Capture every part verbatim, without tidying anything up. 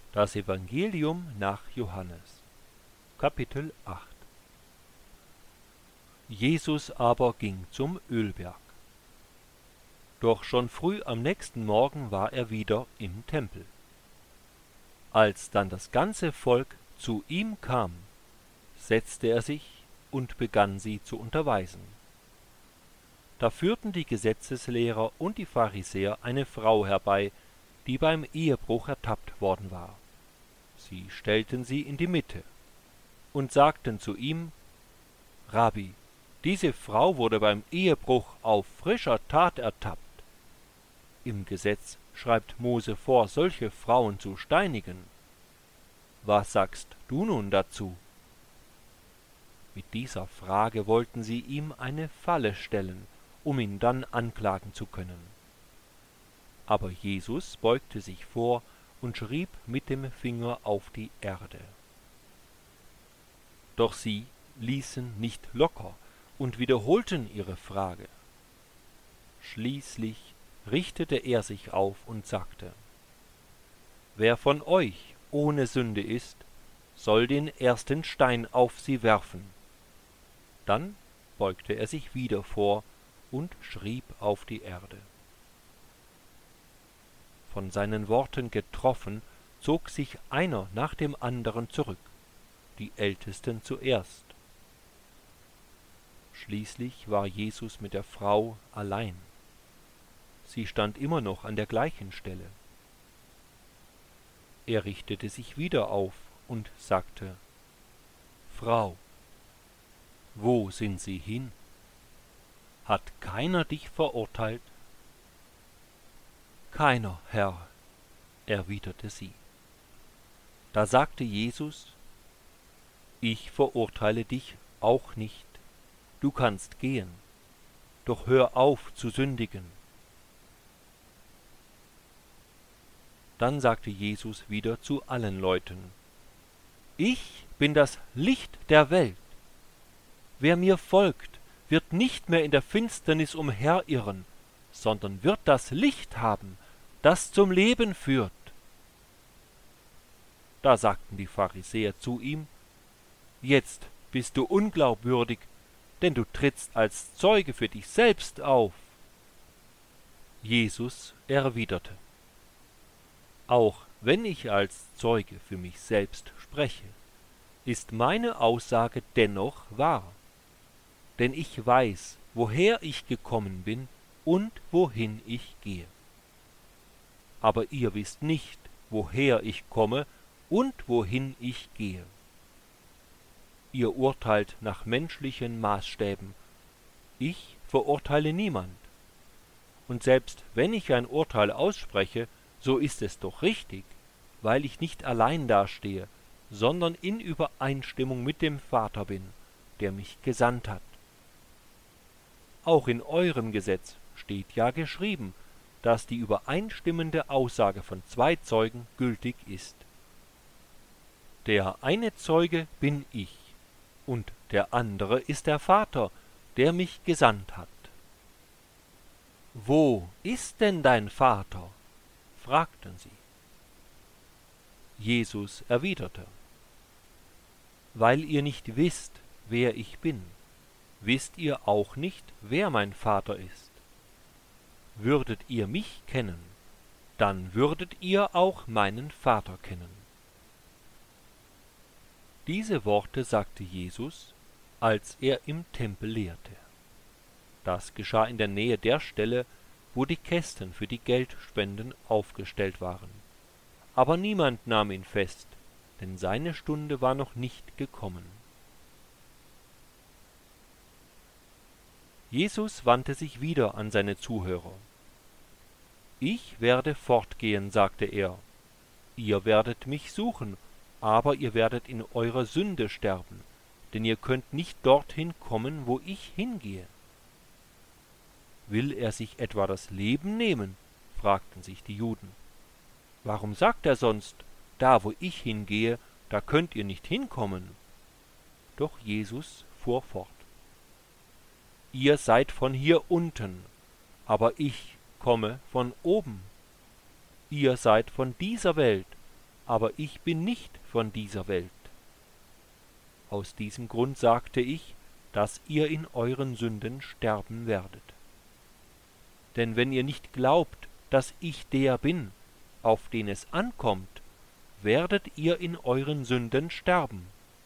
Das Evangelium nach Johannes, Kapitel acht. Jesus aber ging zum Ölberg. Doch schon früh am nächsten Morgen war er wieder im Tempel. Als dann das ganze Volk zu ihm kam, setzte er sich und begann sie zu unterweisen. Da führten die Gesetzeslehrer und die Pharisäer eine Frau herbei, die beim Ehebruch ertappt worden war. Sie stellten sie in die Mitte und sagten zu ihm: Rabbi, diese Frau wurde beim Ehebruch auf frischer Tat ertappt. Im Gesetz schreibt Mose vor, solche Frauen zu steinigen. Was sagst du nun dazu? Mit dieser Frage wollten sie ihm eine Falle stellen, um ihn dann anklagen zu können. Aber Jesus beugte sich vor und schrieb mit dem Finger auf die Erde. Doch sie ließen nicht locker und wiederholten ihre Frage. Schließlich richtete er sich auf und sagte: Wer von euch ohne Sünde ist, soll den ersten Stein auf sie werfen. Dann beugte er sich wieder vor und schrieb auf die Erde. Von seinen Worten getroffen, zog sich einer nach dem anderen zurück, die Ältesten zuerst. Schließlich war Jesus mit der Frau allein. Sie stand immer noch an der gleichen Stelle. Er richtete sich wieder auf und sagte: Frau, wo sind sie hin? Hat keiner dich verurteilt? Keiner, Herr, erwiderte sie. Da sagte Jesus: Ich verurteile dich auch nicht. Du kannst gehen, doch hör auf zu sündigen. Dann sagte Jesus wieder zu allen Leuten: Ich bin das Licht der Welt. Wer mir folgt, wird nicht mehr in der Finsternis umherirren, sondern wird das Licht haben, das zum Leben führt. Da sagten die Pharisäer zu ihm: Jetzt bist du unglaubwürdig, denn du trittst als Zeuge für dich selbst auf. Jesus erwiderte: Auch wenn ich als Zeuge für mich selbst spreche, ist meine Aussage dennoch wahr. Denn ich weiß, woher ich gekommen bin und wohin ich gehe. Aber ihr wisst nicht, woher ich komme und wohin ich gehe. Ihr urteilt nach menschlichen Maßstäben. Ich verurteile niemand. Und selbst wenn ich ein Urteil ausspreche, so ist es doch richtig, weil ich nicht allein dastehe, sondern in Übereinstimmung mit dem Vater bin, der mich gesandt hat. Auch in eurem Gesetz steht ja geschrieben, dass die übereinstimmende Aussage von zwei Zeugen gültig ist. Der eine Zeuge bin ich, und der andere ist der Vater, der mich gesandt hat. Wo ist denn dein Vater? Fragten sie. Jesus erwiderte: Weil ihr nicht wisst, wer ich bin, wisst ihr auch nicht, wer mein Vater ist. Würdet ihr mich kennen, dann würdet ihr auch meinen Vater kennen. Diese Worte sagte Jesus, als er im Tempel lehrte. Das geschah in der Nähe der Stelle, wo die Kästen für die Geldspenden aufgestellt waren. Aber niemand nahm ihn fest, denn seine Stunde war noch nicht gekommen. Jesus wandte sich wieder an seine Zuhörer. Ich werde fortgehen, sagte er. Ihr werdet mich suchen, aber ihr werdet in eurer Sünde sterben, denn ihr könnt nicht dorthin kommen, wo ich hingehe. Will er sich etwa das Leben nehmen? Fragten sich die Juden. Warum sagt er sonst: Da, wo ich hingehe, da könnt ihr nicht hinkommen? Doch Jesus fuhr fort: Ihr seid von hier unten, aber ich komme von oben. Ihr seid von dieser Welt, aber ich bin nicht von dieser Welt. Aus diesem Grund sagte ich, dass ihr in euren Sünden sterben werdet. Denn wenn ihr nicht glaubt, dass ich der bin, auf den es ankommt, werdet ihr in euren Sünden sterben.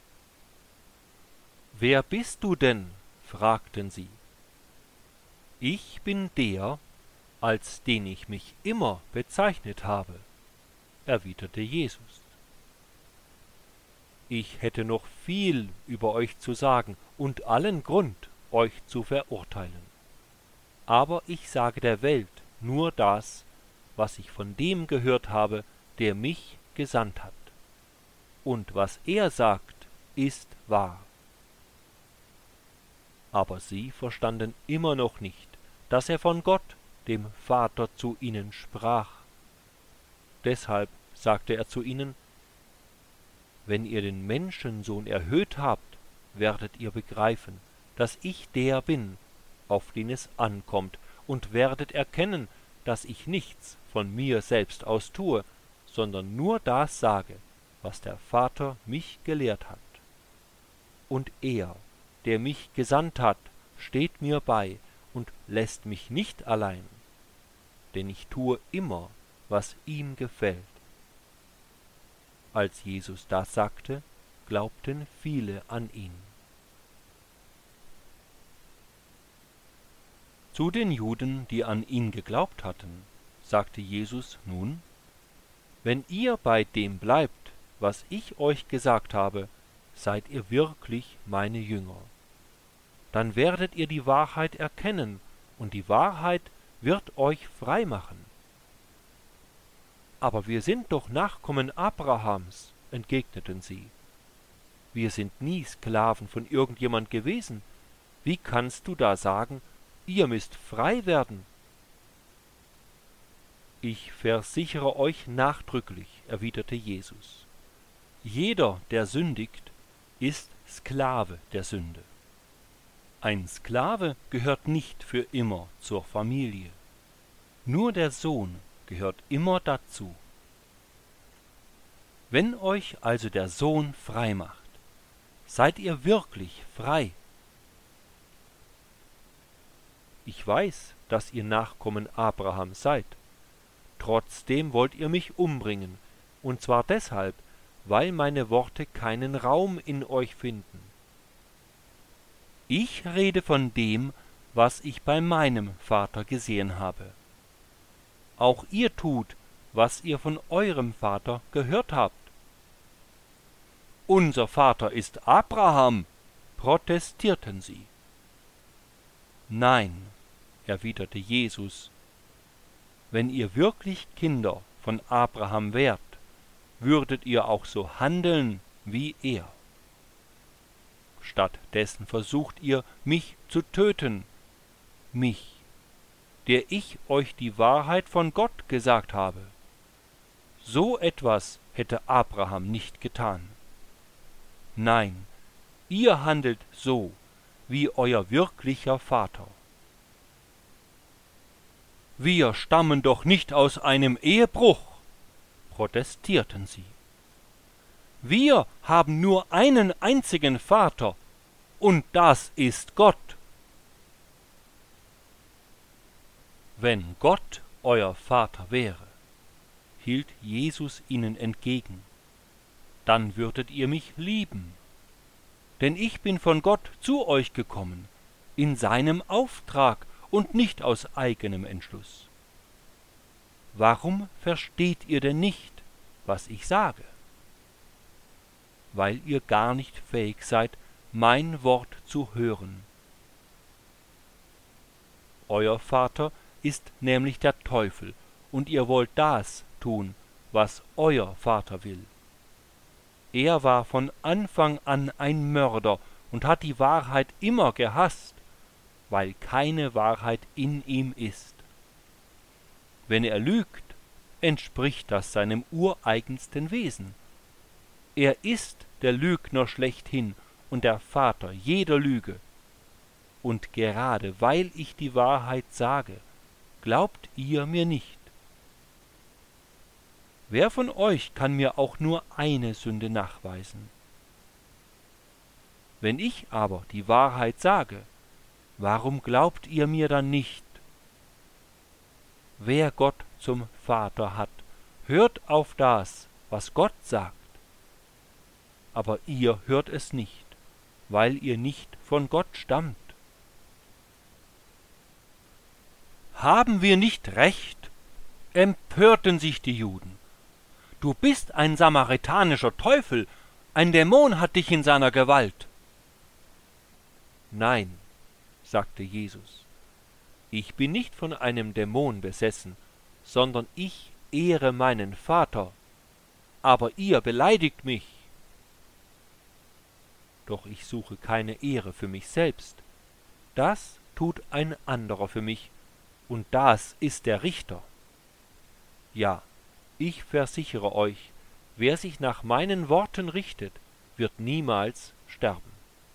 »Wer bist du denn?« fragten sie. »Ich bin der, als den ich mich immer bezeichnet habe«, erwiderte Jesus. »Ich hätte noch viel über euch zu sagen und allen Grund, euch zu verurteilen. Aber ich sage der Welt nur das, was ich von dem gehört habe, der mich gesandt hat. Und was er sagt, ist wahr.« Aber sie verstanden immer noch nicht, dass er von Gott, dem Vater, zu ihnen sprach. Deshalb sagte er zu ihnen: »Wenn ihr den Menschensohn erhöht habt, werdet ihr begreifen, dass ich der bin, auf den es ankommt, und werdet erkennen, dass ich nichts von mir selbst aus tue, sondern nur das sage, was der Vater mich gelehrt hat. Und er, der mich gesandt hat, steht mir bei und lässt mich nicht allein, denn ich tue immer, was ihm gefällt.« Als Jesus das sagte, glaubten viele an ihn. Zu den Juden, die an ihn geglaubt hatten, sagte Jesus nun: »Wenn ihr bei dem bleibt, was ich euch gesagt habe, seid ihr wirklich meine Jünger. Dann werdet ihr die Wahrheit erkennen, und die Wahrheit wird euch frei machen.« »Aber wir sind doch Nachkommen Abrahams«, entgegneten sie. »Wir sind nie Sklaven von irgendjemand gewesen. Wie kannst du da sagen, ihr müsst frei werden?« »Ich versichere euch nachdrücklich«, erwiderte Jesus, »jeder, der sündigt, ist Sklave der Sünde. Ein Sklave gehört nicht für immer zur Familie. Nur der Sohn gehört immer dazu. Wenn euch also der Sohn frei macht, seid ihr wirklich frei. Ich weiß, dass ihr Nachkommen Abrahams seid. Trotzdem wollt ihr mich umbringen, und zwar deshalb, weil meine Worte keinen Raum in euch finden. Ich rede von dem, was ich bei meinem Vater gesehen habe. Auch ihr tut, was ihr von eurem Vater gehört habt.« »Unser Vater ist Abraham«, protestierten sie. »Nein«, erwiderte Jesus, »wenn ihr wirklich Kinder von Abraham wärt, würdet ihr auch so handeln wie er. Stattdessen versucht ihr, mich zu töten, mich, der ich euch die Wahrheit von Gott gesagt habe. So etwas hätte Abraham nicht getan. Nein, ihr handelt so, wie euer wirklicher Vater.« »Wir stammen doch nicht aus einem Ehebruch«, protestierten sie. »Wir haben nur einen einzigen Vater, und das ist Gott.« »Wenn Gott euer Vater wäre«, hielt Jesus ihnen entgegen, »dann würdet ihr mich lieben. Denn ich bin von Gott zu euch gekommen, in seinem Auftrag und nicht aus eigenem Entschluss. Warum versteht ihr denn nicht, was ich sage? Weil ihr gar nicht fähig seid, mein Wort zu hören. Euer Vater ist nämlich der Teufel, und ihr wollt das tun, was euer Vater will. Er war von Anfang an ein Mörder und hat die Wahrheit immer gehasst, weil keine Wahrheit in ihm ist. Wenn er lügt, entspricht das seinem ureigensten Wesen. Er ist der Lügner schlechthin und der Vater jeder Lüge. Und gerade weil ich die Wahrheit sage, glaubt ihr mir nicht. wer von euch kann mir auch nur eine Sünde nachweisen? Wenn ich aber die Wahrheit sage, warum glaubt ihr mir dann nicht? Wer Gott zum Vater hat, hört auf das, was Gott sagt. Aber ihr hört es nicht, weil ihr nicht von Gott stammt. Haben wir nicht recht? Empörten sich die Juden. Du bist ein samaritanischer Teufel, ein Dämon hat dich in seiner Gewalt. Nein, sagte Jesus, ich bin nicht von einem Dämon besessen, sondern ich ehre meinen Vater, aber ihr beleidigt mich. Doch ich suche keine Ehre für mich selbst, das tut ein anderer für mich, und das ist der Richter. Ja, ich versichere euch, wer sich nach meinen Worten richtet, wird niemals sterben.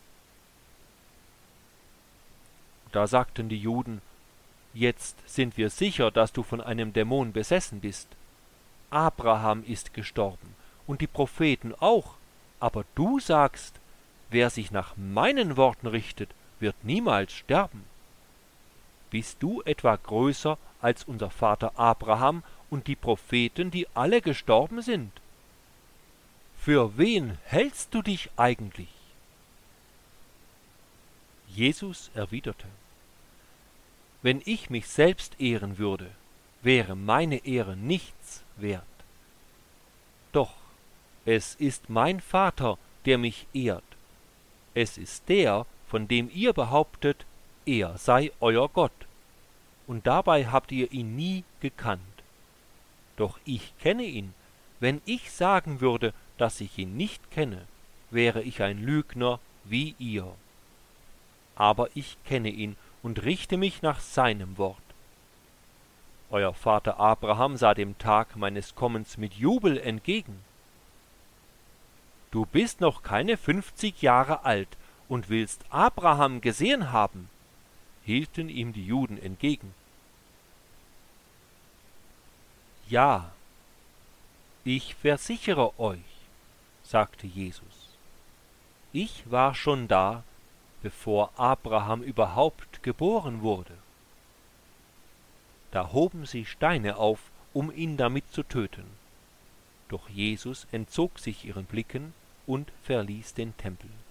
Da sagten die Juden, jetzt sind wir sicher, dass du von einem Dämon besessen bist. Abraham ist gestorben und die Propheten auch, aber du sagst, wer sich nach meinen Worten richtet, wird niemals sterben. Bist du etwa größer als unser Vater Abraham und die Propheten, die alle gestorben sind? Für wen hältst du dich eigentlich? Jesus erwiderte, wenn ich mich selbst ehren würde, wäre meine Ehre nichts wert. Doch es ist mein Vater, der mich ehrt. Es ist der, von dem ihr behauptet, er sei euer Gott. Und dabei habt ihr ihn nie gekannt. Doch ich kenne ihn. Wenn ich sagen würde, dass ich ihn nicht kenne, wäre ich ein Lügner wie ihr. Aber ich kenne ihn und richte mich nach seinem Wort. Euer Vater Abraham sah dem Tag meines Kommens mit Jubel entgegen. Du bist noch keine fünfzig Jahre alt und willst Abraham gesehen haben, hielten ihm die Juden entgegen. Ja, ich versichere euch, sagte Jesus, ich war schon da, bevor Abraham überhaupt geboren wurde. Da hoben sie Steine auf, um ihn damit zu töten. Doch Jesus entzog sich ihren Blicken und verließ den Tempel.